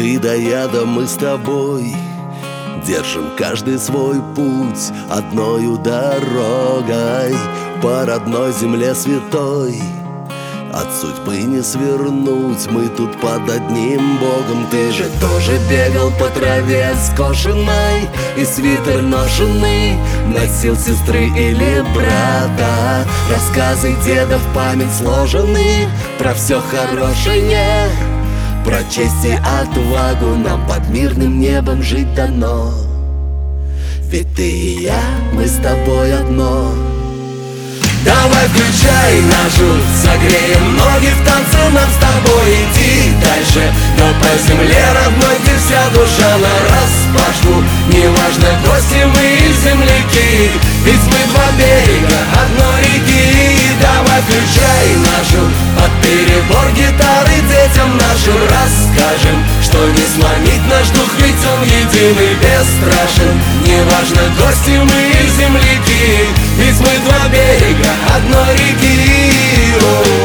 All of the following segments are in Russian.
Ты да я, да мы с тобой держим каждый свой путь одною дорогой по родной земле святой. От судьбы не свернуть, мы тут под одним Богом. Ты же тоже бегал по траве скошенной и свитер ношенный носил сестры или брата. Рассказы деда в память сложены про все хорошее, про честь и отвагу нам под мирным небом жить дано. Ведь ты и я, мы с тобой одно. Давай включай нашу, согреем ноги в танце, нам с тобой идти дальше. Но по земле родной, где вся душа нараспашку. Неважно, гости мы или земляки, ведь мы два берега одной реки. Давай включай нашу, под перебор гитары детям нашим расскажем, что не сломить наш дух, ведь он единый, бесстрашен. Неважно, гости мы или земляки, ведь мы два берега одной реки.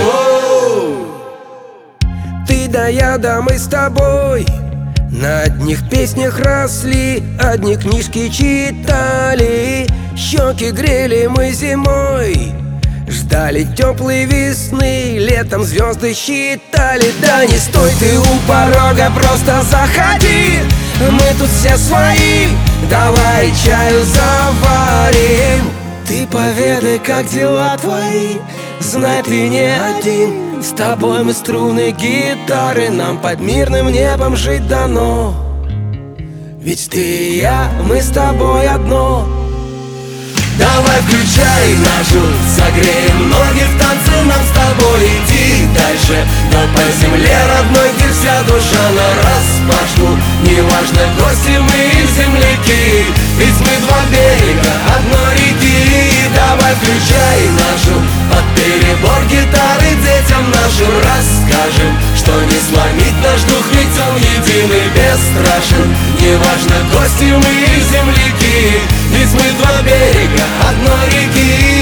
Ты да я, да мы с тобой на одних песнях росли, одни книжки читали, щеки грели мы зимой, ждали теплой весны, летом звезды считали. Да не стой ты у порога, просто заходи, мы тут все свои, давай чаю заварим. Ты поведай, как дела твои, знай, ты не один. С тобой мы струны гитары, нам под мирным небом жить дано. Ведь ты и я, мы с тобой одно. Давай включай нашу, согреем ноги в танце, нам с тобой идти дальше. Но по земле родной, где вся душа нараспашку. Неважно, гости мы или земляки, ведь мы два берега одной реки. Давай включай нашу, под перебор гитары детям нашим расскажем, что не сломить наш дух, ведь он единый, бесстрашен. Неважно, гости мы или земляки, ведь мы два берега одной реки.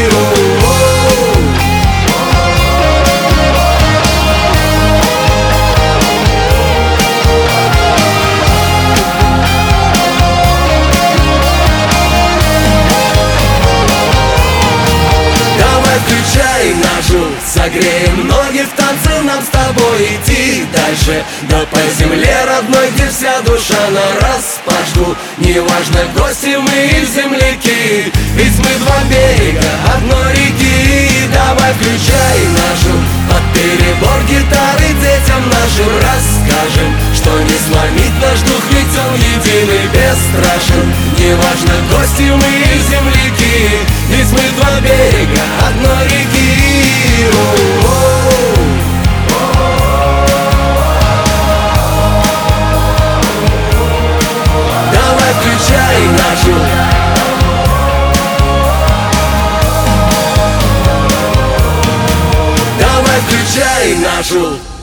Давай включай нашу, согреем ноги в танце, нам с тобой идти дальше. Да по земле родной, где вся душа нараспашку. Неважно, гости мы или земляки, ведь мы два берега одной реки. Давай включай нашу, под перебор гитары детям нашим расскажем, что не сломить наш дух, ведь он единый, бесстрашен. Неважно, гости мы или земляки, ведь мы два берега одной реки. Давай включай нашу, давай включай нашу.